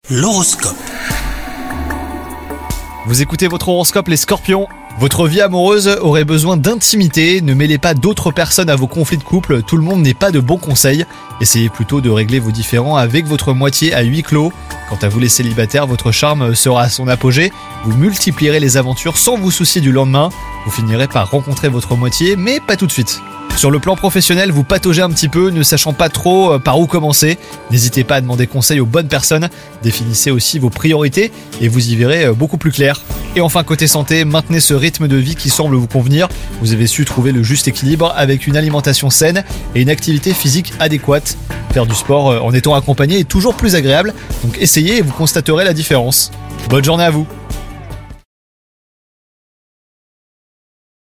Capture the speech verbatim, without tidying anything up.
L'horoscope. Vous écoutez votre horoscope les scorpions. Votre vie amoureuse aurait besoin d'intimité, ne mêlez pas d'autres personnes à vos conflits de couple, tout le monde n'est pas de bons conseils. Essayez plutôt de régler vos différends avec votre moitié à huis clos. Quant à vous les célibataires, votre charme sera à son apogée, vous multiplierez les aventures sans vous soucier du lendemain, vous finirez par rencontrer votre moitié, mais pas tout de suite. Sur le plan professionnel, vous pataugez un petit peu, ne sachant pas trop par où commencer. N'hésitez pas à demander conseil aux bonnes personnes, définissez aussi vos priorités et vous y verrez beaucoup plus clair. Et enfin côté santé, maintenez ce rythme de vie qui semble vous convenir. Vous avez su trouver le juste équilibre avec une alimentation saine et une activité physique adéquate. Faire du sport en étant accompagné est toujours plus agréable, donc essayez et vous constaterez la différence. Bonne journée à vous!